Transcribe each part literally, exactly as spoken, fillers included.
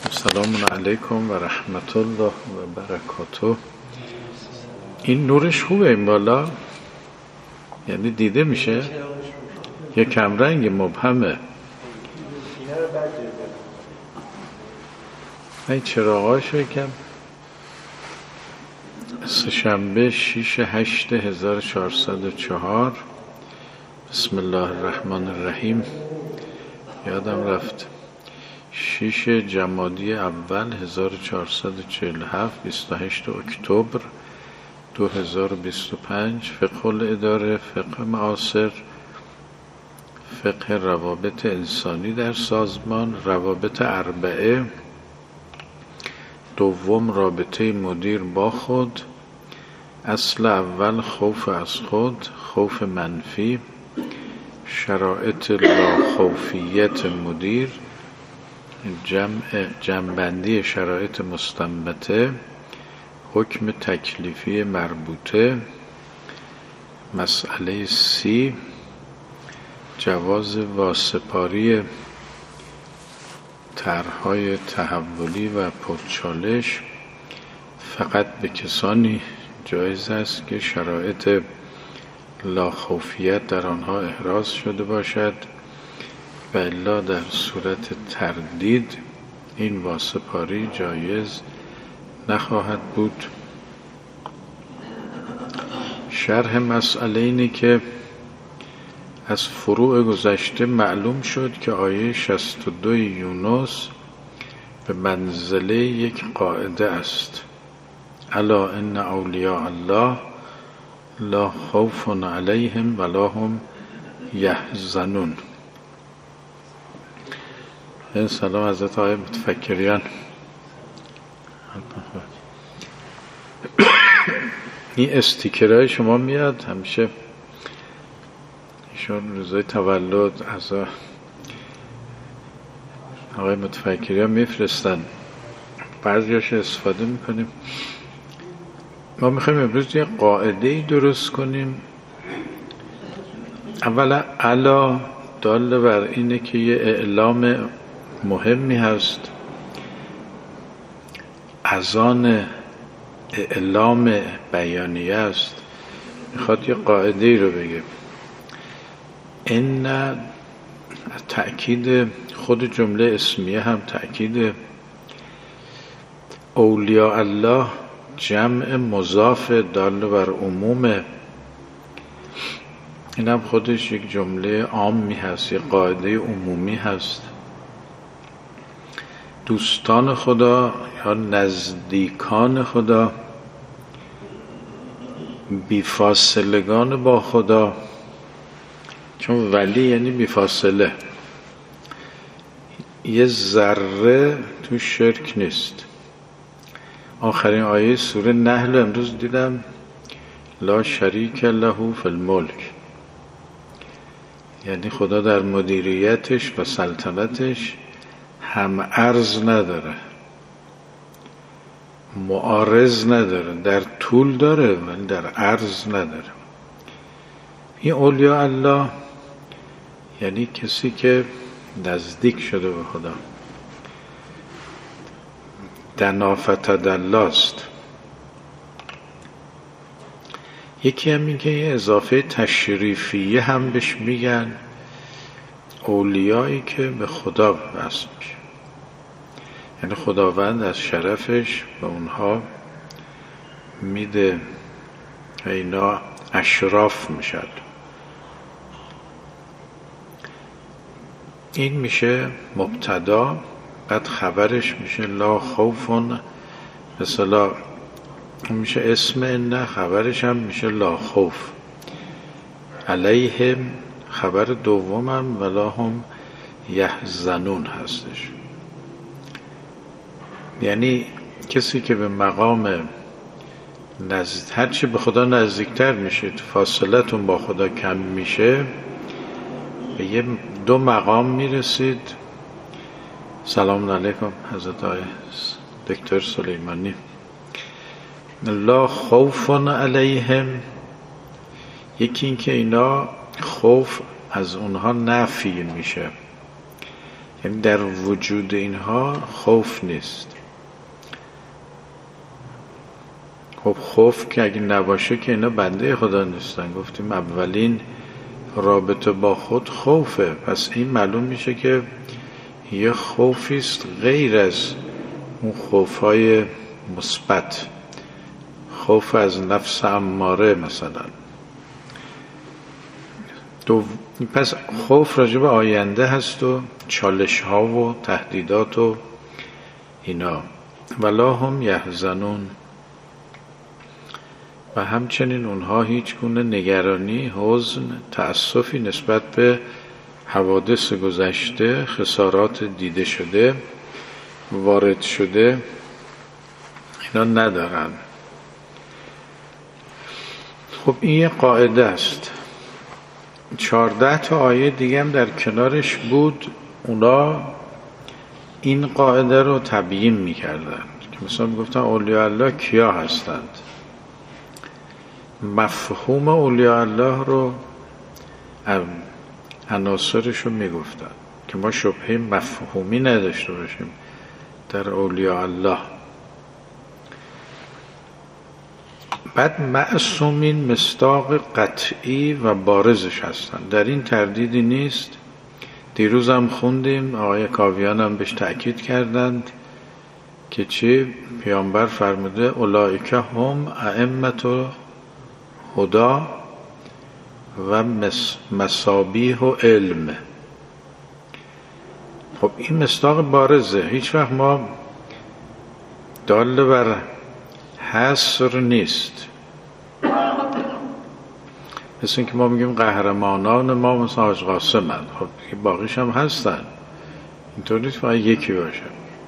سلام علیکم و رحمت الله و برکاته. این نورش خوبه این بالا، یعنی دیده میشه یه کمرنگ مبهمه. این چراغاش یکم. سه‌شنبه شش هشت هزار و چهارصد و چهار. بسم الله الرحمن الرحیم. یادم رفت شش جمادی اول هزار و چهارصد و چهل و هفت، بیست و هشتم اکتبر دو هزار و بیست و پنج. فقه الاداره، فقه معاصر، فقه روابط انسانی در سازمان، روابط اربعه. دوم رابطه مدیر با خود. اصل اول خوف از خود، خوف منفی. شرایط لاخوفیت مدیر، جمع جمع‌بندی شرایط مستنبطه. حکم تکلیفی مربوطه. مسئله سی، جواز واسپاری طرح‌های تحولی و پرچالش فقط به کسانی جایز است که شرایط لاخوفیت در آنها احراز شده باشد و الا در صورت تردید این واسپاری جایز نخواهد بود. شرح مسئله اینه که از فروع گذشته معلوم شد که آیه شصت و دو یونس به منزله یک قاعده است: الا ان اولیاء الله لا خوف علیهم ولا هم یحزنون. این سلام حضرت آقای متفکریان. این استیکرهای شما میاد همیشه، ایشون روزای تولد از آقای متفکریان میفرستن، بعضیاش استفاده میکنیم. ما میخوایم امروز یه قاعده‌ای درست کنیم. اولا الا داله بر اینه که یه اعلام مهمی هست، از آن اعلام بیانیه است. میخواد یه قاعده ای رو بگه. این تأکید خود جمله اسمیه هم تأکید. اولیاء الله جمع مضاف دال بر عمومه. این هم خودش یک جمله عامی هست، یک قاعده عمومی هست. دوستان خدا یا نزدیکان خدا، بیفاصلگان با خدا، چون ولی یعنی بیفاصله، یه ذره تو شرک نیست. آخرین آیه سوره نحل امروز دیدم، لا شریک له فی الملک، یعنی خدا در مدیریتش و سلطنتش هم عرض نداره، معارض نداره، در طول داره ولی در عرض نداره. این اولیاء الله یعنی کسی که نزدیک شده به خدا، دنا فتدلاست. یکی هم این که یه اضافه تشریفیه هم بهش میگن، اولیایی که به خدا وصل میشه، یعنی خداوند از شرفش به اونها میده و اینا اشراف میشد. این میشه مبتدا، بعد خبرش میشه لا خوفون، مثلا میشه اسم نه، خبرش هم میشه لا خوف علیهم، خبر دومم ولا هم یحزنون هستش. یعنی کسی که به مقام نزد، هرچی به خدا نزدیکتر میشه، فاصلتون با خدا کم میشه، به یه دو مقام میرسید. سلام علیکم حضرت آقای دکتر سلیمانی. لا خوف علیهم، یکی این که اینا خوف از اونها نفی میشه، یعنی در وجود اینها خوف نیست. خب خوف که اگه نباشه که اینا بنده خدا نیستن. گفتیم اولین رابطه با خود خوفه. پس این معلوم میشه که یه خوفی است غیر از اون خوف‌های مثبت، خوف از نفس اماره مثلا. دو... پس خوف راجع به آینده هست و چالش ها و تهدیدات و اینا. ولا هم یحزنون، و همچنین اونها هیچ گونه نگرانی، حزن، تأسفی نسبت به حوادث گذشته، خسارات دیده شده، وارد شده، اینا ندارن. خب این یه قاعده است. چهارده تا آیه دیگه هم در کنارش بود، اونا این قاعده رو تبیین میکردن که مثلا میگفتن اولیاء الله کیا هستند، مفهوم اولیاء الله رو، عناصرش رو میگفتن که ما شبهه مفهومی نداشته باشیم در اولیاء الله. بعد معصومین مصداق قطعی و بارزش هستن، در این تردیدی نیست. دیروز هم خوندیم، آقای کاویان هم بهش تأکید کردند که چی؟ پیامبر فرموده اولئک هم ائمة هدا و مصابیح و علم. خب این مصداق بارزه، هیچ وقت ما دال بر حصر نیست. مثل این که ما میگیم قهرمانان ما مثلا حاج قاسمند، خب باقیش هم هستن، اینطور نیست باید یکی باشه.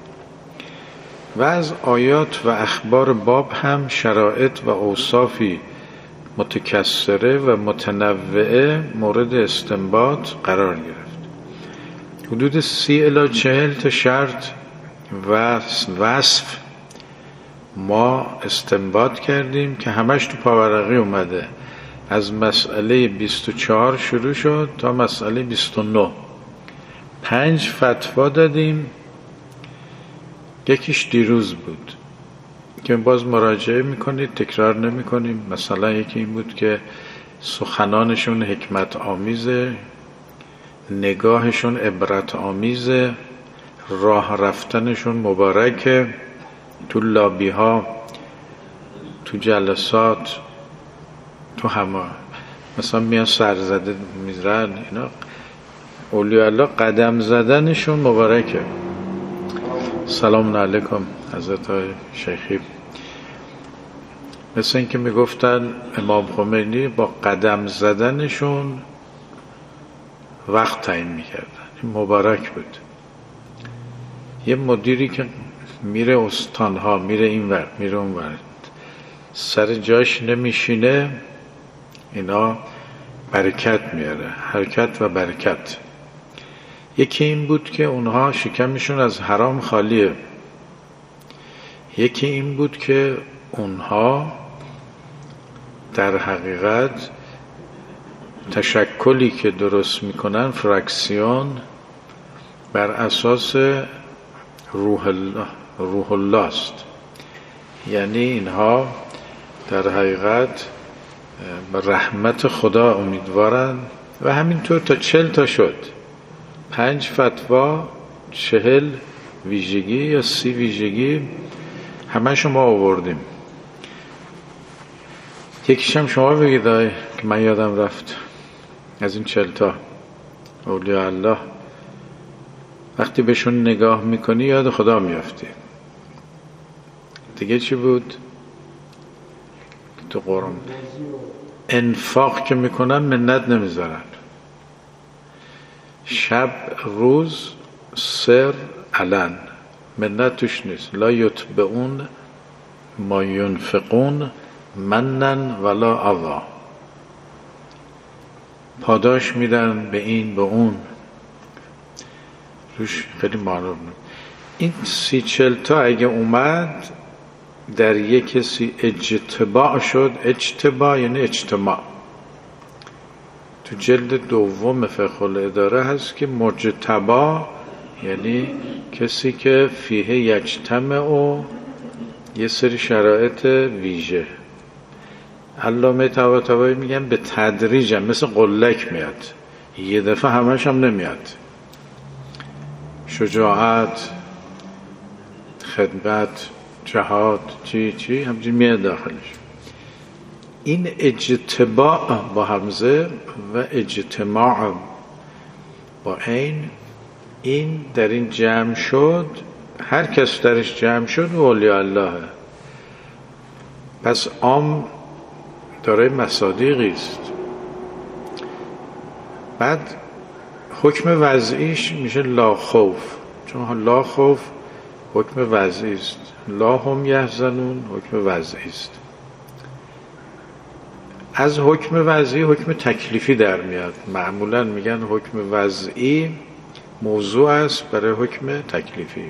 و از آیات و اخبار باب هم شرایط و اوصافی متکثره و متنوعه مورد استنباط قرار گرفت. حدود سی الی چهل تا شرط و وصف ما استنباط کردیم که همش تو پاورقی اومده. از مسئله بیست و چهار شروع شد تا مسئله بیست و نه. پنج فتوا دادیم، یکیش دیروز بود که باز مراجعه میکنید، تکرار نمیکنیم. مثلا یکی این بود که سخنانشون حکمت آمیزه، نگاهشون عبرت آمیزه، راه رفتنشون مبارکه، تو لابی ها، تو جلسات، تو همه مثلا میان سر زده میزرن اینا. اولیاء الله قدم زدنشون مبارکه. سلام علیکم حضرت های شیخی. مثل این که میگفتن امام خمینی با قدم زدنشون وقت تعیین میکردن، مبارک بود. یه مدیری که میره استانها، میره این ور میره اون ور، سر جاش نمیشینه، اینا برکت میاره، حرکت و برکت. یکی این بود که اونها شکمشون از حرام خالیه. یکی این بود که اونها در حقیقت تشکلی که درست میکنن فراکسیون بر اساس روح الله، روح الله است. یعنی اینها در حقیقت به رحمت خدا امیدوارن و همینطور تا چل تا شد. پنج فتوا، چهل ویژگی یا سی ویژگی، همه شما آوردیم. یکیش هم شما بگید آی که من یادم رفت. از این چهل تا اولیاء الله وقتی بهشون نگاه میکنی یاد خدا میافتی. دیگه چی بود؟ تو قرآن انفاق که میکنن منت نمیذارن، شب روز سر علن، منت توش نیست. لا یتبعون ما ینفقون منن ولا اذا، پاداش میدن به این به اون، روش خیلی معلوم. این سی چل تا اگه اومد در یک کسی اجتباع شد. اجتباع یعنی اجتماع. تو جلد دوم فقه الاداره هست که مجتبا یعنی کسی که فیه یجتمع و یه سری شرایط ویژه. علامه طباطبایی میگن به تدریج هم مثل قلک میاد، یه دفعه همش هم نمیاد. شجاعت، خدمت، جهاد، چی چی همچنین میاد داخلش. این اجتباع با همزه و اجتماع با عین، این در این جمع شد، هر کس درش جمع شد و اولیاء الله. پس عام داره مصادیقی است. بعد حکم وضعیش میشه لا خوف، چون لا خوف حکم وضعی است. لا هم یحزنون حکم وضعی است. از حکم وضعی حکم تکلیفی در میاد. معمولا میگن حکم وضعی موضوع است برای حکم تکلیفی.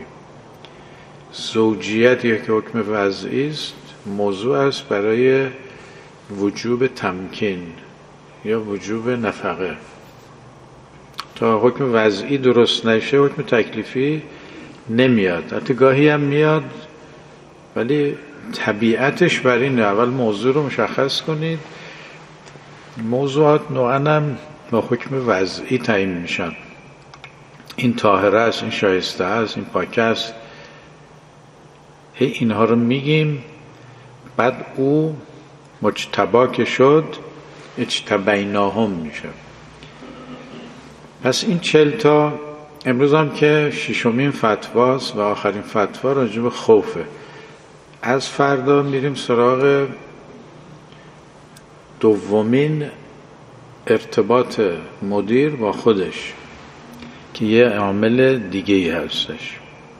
زوجیت یک حکم وضعی است، موضوع است برای وجوب تمکین یا وجوب نفقه. تا حکم وضعی درست نشه حکم تکلیفی نمیاد. حتی گاهی هم میاد ولی طبیعتش بر اینه اول موضوع رو مشخص کنید. موضوعات نوعاً هم با حکم وضعی تعیین میشن. این طاهره است، این شایسته است، این پاک است. هی اینها رو میگیم، بعد او مجتبا که شد اجتبیناهم میشه. پس این چهل تا امروز هم که ششمین فتواست و آخرین فتوا راجع به خوفه. از فردا میریم سراغ دومین ارتباط مدیر با خودش که یه عامل دیگه ای هستش.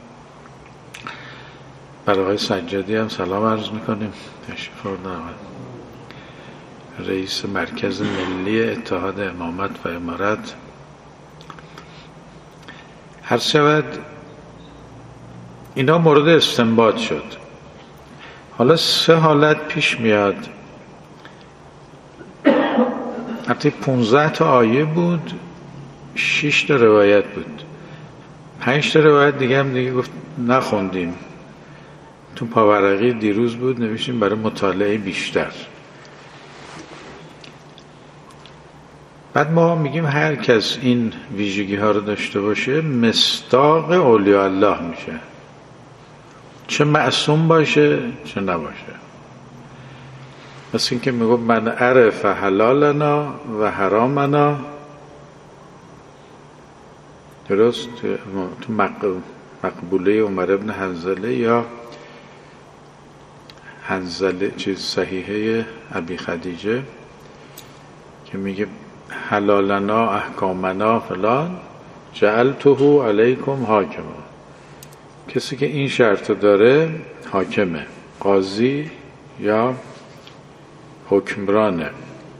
برای آقای سجادی هم سلام عرض میکنیم، تشریف آوردن. رئیس مرکز ملی اتحاد امامت و امارت. هر شود اینا مورد استنباط شد. حالا سه حالت پیش میاد. حتی پونزده تا آیه بود، شش تا روایت بود. پنج تا روایت دیگه هم دیگه گفت نخوندیم. تو پاورقی دیروز بود نوشتیم برای مطالعه بیشتر. بعد ما میگیم هر کس این ویژگی ها رو داشته باشه مصداق اولیاء الله میشه، چه معصوم باشه چه نباشه. مثل این که میگو من عرف حلالنا و حرامنا، درست تو مقبوله عمر ابن حنظله یا حنظله چیز صحیحه ابی خدیجه که میگه حلالنا احکامنا فلان جعلته علیکم حاکما. کسی که این شرط داره حاکمه، قاضی یا حکمرانه.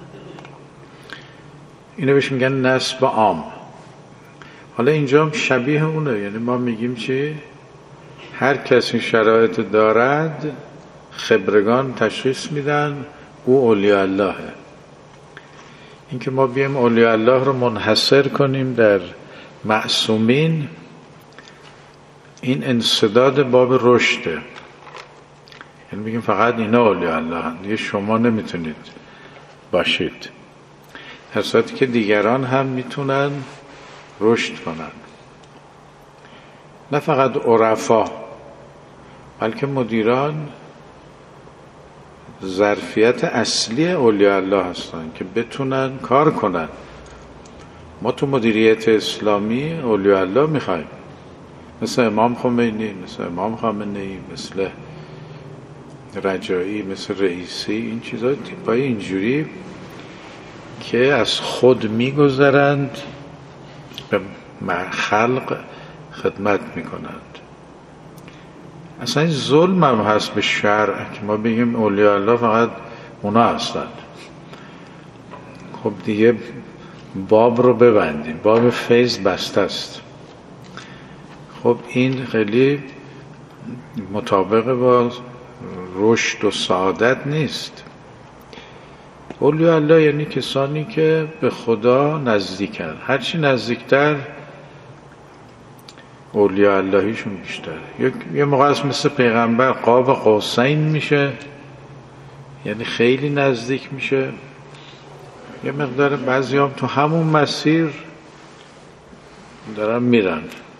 اینو بهش میگن نسب عام. حالا اینجا هم شبیه اونه، یعنی ما میگیم چی؟ هر کسی شرایط دارد خبرگان تشخیص میدن او اولیاء اللهه. این که ما بیم اولیاء الله رو منحصر کنیم در معصومین، این انسداد باب رشده. یعنی بگیم فقط اینا اولیاء الله هستند، دیگه شما نمیتونید باشید، در صورتی که دیگران هم میتونن رشد کنن. نه فقط عرفا بلکه مدیران ظرفیت اصلی اولیاء الله هستن که بتونن کار کنن. ما تو مدیریت اسلامی اولیاء الله میخوایم، مثل امام خمینی، مثل امام خامنه‌ای، مثل رجایی، مثل رئیسی. این چیزا تیپای اینجوری که از خود میگذرند به خلق خدمت میکنند. اصلا این ظلم هم هست به شرع که ما بگیم اولیاء الله فقط اونا هستند. خب دیگه باب رو ببندیم، باب فیض بسته است. خب این خیلی مطابق با رشد و سعادت نیست. اولیاء الله یعنی کسانی که به خدا نزدیکن. هرچی نزدیکتر اولیاء اللهیشون بیشتره. یه موقع است مثل پیغمبر قاب قوسین میشه، یعنی خیلی نزدیک میشه. یه مقدار بعضی هم تو همون مسیر دارن میرن.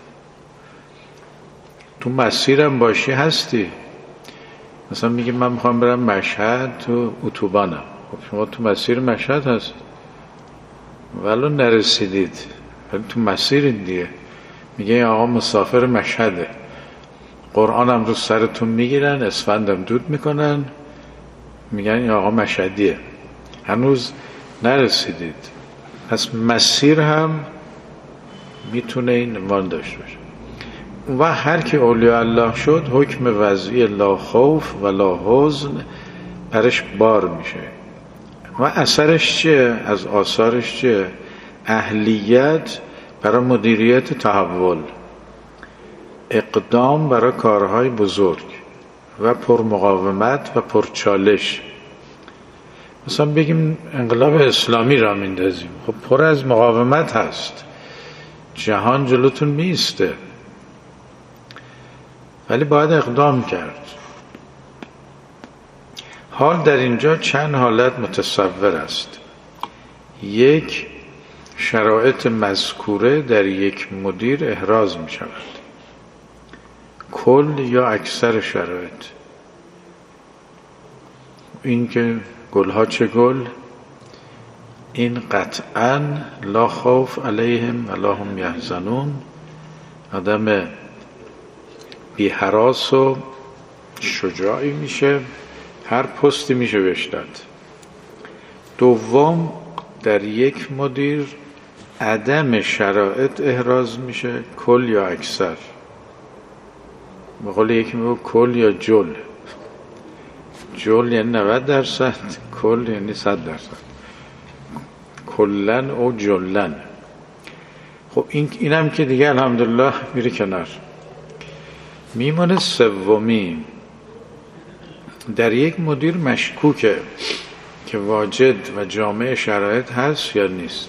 تو مسیرم باشی هستی. مثلا میگه من میخوام برم مشهد، تو اتوبانم. خب شما تو مسیر مشهد هست ولو نرسیدید، ولی تو مسیر دیگه. میگه آقا مسافر مشهده، قرآنم رو سرتون میگیرن، اسفندم دود میکنن، میگن این آقا مشهدیه، هنوز نرسیدید. پس مسیر هم میتونه این عنوان داشته باشه. و هر که اولیاء الله شد حکم وضعی لا خوف و لا حزن برش بار میشه. و اثرش چیه؟ از آثارش چیه؟ اهلیت برای مدیریت تحول، اقدام برای کارهای بزرگ و پرمقاومت و پرچالش. مثلا بگیم انقلاب اسلامی را میندازیم، خب پر از مقاومت هست، جهان جلوتون میسته، ولی باید اقدام کرد. حال در اینجا چند حالت متصور است. یک، شرایط مذکوره در یک مدیر احراز می شود، کل یا اکثر شرایط. این که گلها چه گل، این قطعاً لا خوف علیهم و لا هم یحزنون، آدم بی هراس و شجاعی میشه، هر پستی میشه بهش داد. دوم، در یک مدیر عدم شرایط احراز میشه، کل یا اکثر. به قول یکی میگه کل یا جل. جل یعنی نود درصد، کل یعنی صد درصد. کلن او جلن. خب این اینم که دیگه الحمدلله میره کنار. میمونه سومی، در یک مدیر مشکوکه که واجد و جامع شرایط هست یا نیست.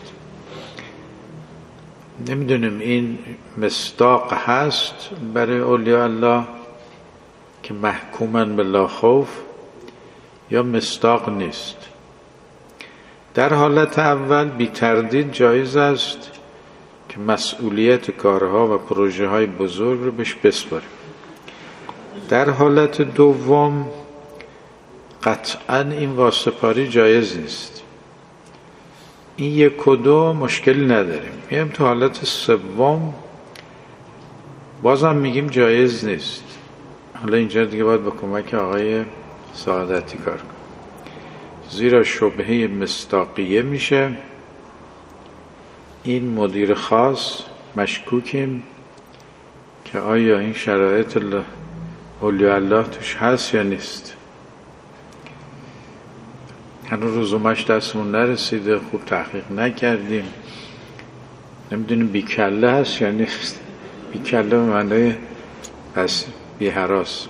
نمیدونیم این مصداق هست برای اولیاء الله که محکومن به لا خوف یا مصداق نیست. در حالت اول بی تردید جایز است که مسئولیت کارها و پروژه های بزرگ رو بهش بسپاریم. در حالت دوم قطعاً این واسطه‌پاری جایز نیست. این یک و دو مشکلی نداریم. میگیم تو حالت سوم بازم میگیم جایز نیست. حالا اینجا دیگه باید با کمک آقای سعادتی کار کنیم، زیرا شبهه مصداقیه میشه. این مدیر خاص مشکوکیم که آیا این شرایط اولیاء الله توش هست یا نیست. هنوز رزومش دستمون نرسیده، خوب تحقیق نکردیم، نمیدونیم بیکله هست یا نیست. بیکله به معنی پس بی هراس.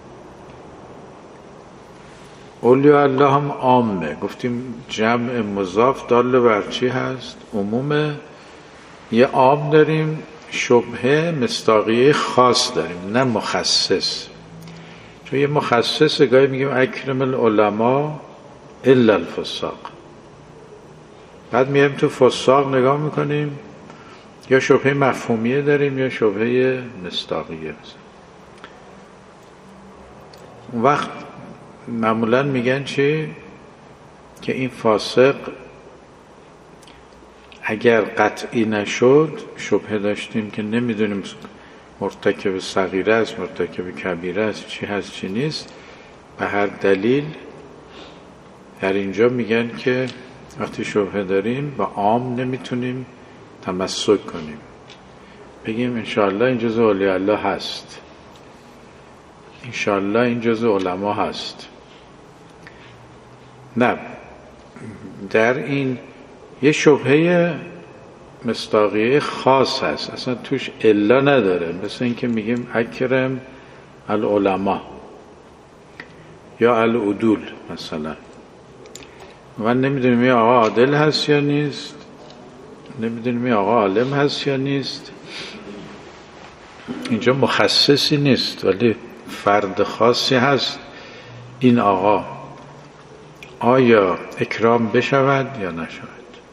اولیاء الله هم عامه، گفتیم جمع مضاف دال بر چی هست؟ عمومه. یه عام داریم، شبهه مصداقیه خاص داریم، نه مخصص. چون یه مخصص گاهی میگیم اکرم العلماء الا الفساق، بعد میایم تو فساق نگاه میکنیم، یا شبهه مفهومیه داریم یا شبهه مصداقیه. اون وقت معمولا میگن چی؟ که این فاسق اگر قطعی نشد، شبهه داشتیم که نمیدونیم مرتکب صغیره است مرتکب کبیره است، چی هست چی نیست، به هر دلیل در اینجا میگن که وقتی شبهه داریم با عام نمیتونیم تمسک کنیم، بگیم انشاءالله این جزء اولیاء الله هست، انشاءالله این جزء علما هست. نه، در این یه شبهه مصداقیه خاص هست، اصلا توش الا نداره. مثل این که میگیم اکرم العلماء یا العدول مثلا، من نمیدونیم این آقا عادل هست یا نیست، نمیدونیم این آقا عالم هست یا نیست، اینجا مخصصی نیست، ولی فرد خاصی هست. این آقا آیا اکرام بشود یا نشود؟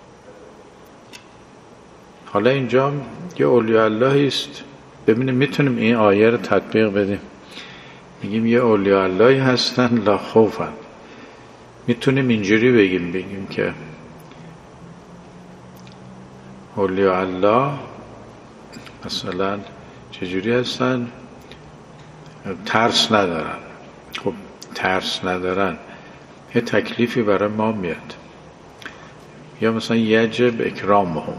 حالا اینجا یه اولیاء اللهی است. ببینیم میتونیم این آیه رو تطبیق بدیم. میگیم یه اولیاء اللهی هستن لا خوفن. میتونیم اینجوری بگیم بگیم که اولیاء الله مثلا چجوری هستن؟ ترس ندارن. خب ترس ندارن، یه تکلیفی برای ما میاد. یا مثلا یجب اکرامهم.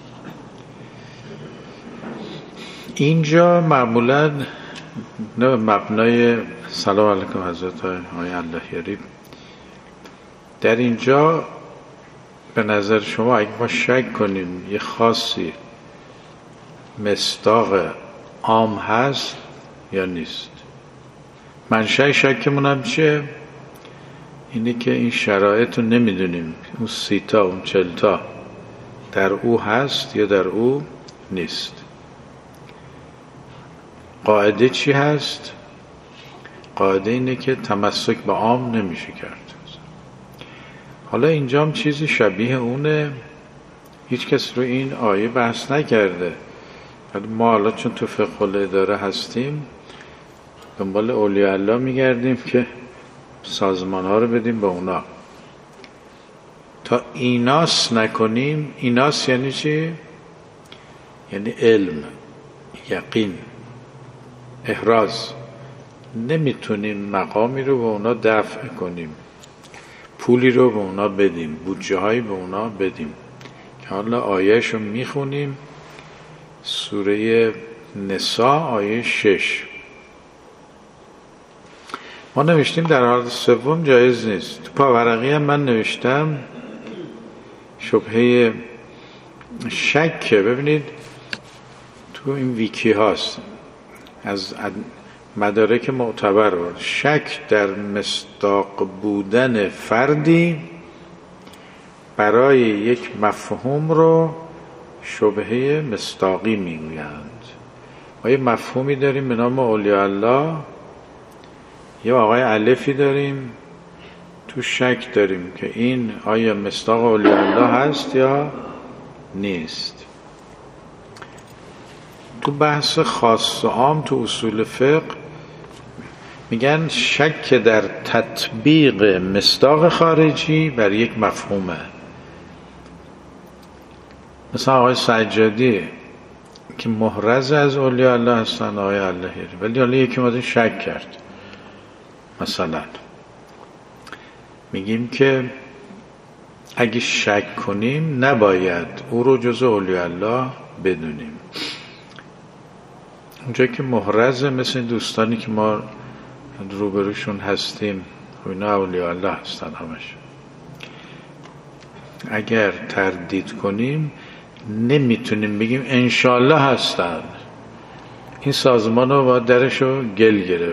اینجا معمولا نه مبنای سلام علیکم حضرت آقای اللهیاری، در اینجا به نظر شما اگه ما شک کنیم یه خاصی مصداق عام هست یا نیست، منشأ شکمون هم چیه؟ اینه که این شرایط رو نمیدونیم اون سیتا اون چلتا در او هست یا در او نیست. قاعده چی هست؟ قاعده اینه که تمسک به عام نمیشه کرد. حالا اینجا هم چیزی شبیه اونه. هیچ کس رو این آیه بحث نکرده، ولی ما حالا چون تو فقه الاداره هستیم دنبال اولیاء الله میگردیم که سازمان ها رو بدیم به اونا. تا ایناس نکنیم، ایناس یعنی چی؟ یعنی علم، یقین، احراز. نمیتونیم مقامی رو به اونا دفع کنیم، پولی رو به اونا بدیم، بودجه هایی به اونا بدیم. که حالا آیهش رو میخونیم، سوره نساء آیه شش. ما نوشتیم در حالت سوم جایز نیست. تو پاورقی هم من نوشتم شبهه شک. ببینید تو این ویکی هاست از مدارک معتبر بود، شک در مصداق بودن فردی برای یک مفهوم رو شبهه مصداقی میگویند. ما یه مفهومی داریم به نام اولیاء الله، یه آقای الفی داریم، تو شک داریم که این آیا مصداق اولیاء الله هست یا نیست. تو بحث خاص و عام تو اصول فقه میگن شک در تطبیق مصداق خارجی بر یک مفهومه. مثلا آقای سجادی که محرز از اولیاء الله هستن، آقای اللهیاری، ولی حالا یکی اومده شک کرد. مثلا میگیم که اگه شک کنیم نباید او رو جز اولیاء الله بدونیم. اونجا که محرزه، مثل دوستانی که ما روبروشون هستیم اینا اولیاء الله هستن همش. اگر تردید کنیم نمیتونیم بگیم انشالله هستن. این سازمان رو باید درشو گل گرفت.